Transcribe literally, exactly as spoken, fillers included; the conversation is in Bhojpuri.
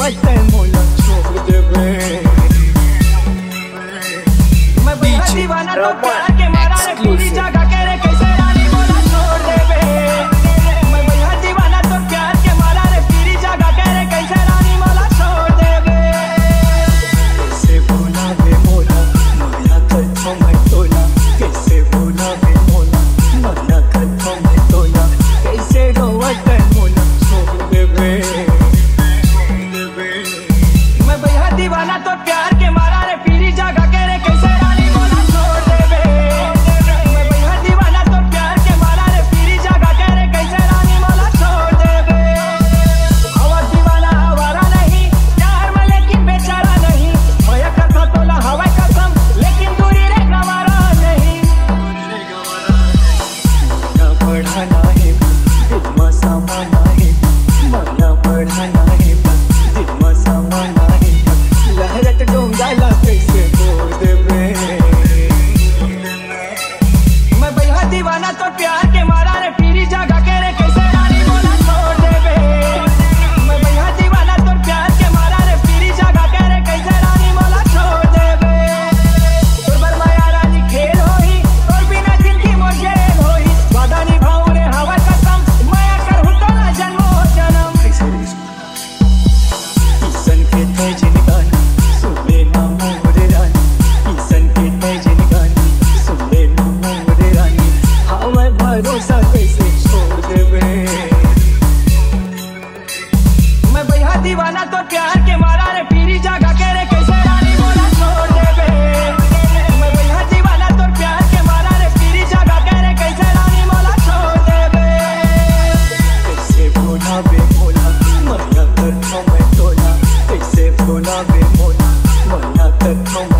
रोवते मोला छोड़ देवे। मैं बेहद दीवाना तो प्यार के मारा रे पूरी जगह के रे कैसे रानी मोला छोड़ देवे। मैं बेहद दीवाना तो प्यार के मारा रे पूरी जगह के रे कैसे रानी मोला छोड़ देवे। कैसे भूला वे मोला माया कथों में तोला। कैसे भूला वे मोला माया कथों में तोला। कैसे रोवते मोला छोड़ देवे। मैं बेहद दीवाना तो प्यार के मारा रे पीरी जगह के रे कैसे रानी मोला छोड़ देवे। मैं बेहद दीवाना तो प्यार के मारा रे पीरी जगह के रे कैसे रानी मोला छोड़ देवे। हवा दीवाना आवारा नहीं प्यार में लेकिन बेचारा नहीं। माया कथा तोला हवा कसम लेकिन दूरी रे गवारा नहीं। माया बढ़ाना है दिल में समाना है। माया बढ़ाना है दिल में समाना है। लहरत डोंगाला कैसे बोल देवे। मैं बेहद दीवाना तो प्यार के मारा रे पीरी जगह के रे कैसे रानी मोला छोड़ देवे। मैं बेहद दीवाना तो प्यार के मारा रे पीरी जगह के रे कैसे रानी मोला छोड़ देवे। तोर बर माया रानी खेल होई तोर बिना जिंदगी मोर जेल होई। वादा निभाऊं रे हवा कसम माया करहूं तोला जन्मो जन्म। ईसन के तेज निगानी सुन लेना मोरे रानी। ईसन के तेज निगानी सुन लेना मोरे रानी। हाँ मैं भरोसा कैसे छोड़ देवे। मैं बेहद दीवाना तो प्यार के मारा रे पीरी जगह के रे कैसे रानी मोला छोड़ देवे। मैं बेहद दीवाना तो प्यार के मारा रे पीरी जगह के रे कैसे रानी मोला छोड़ देवे। कैसे भूला वे मोला माया कथों में तोला। कैसे भूला वे मोला माया कथों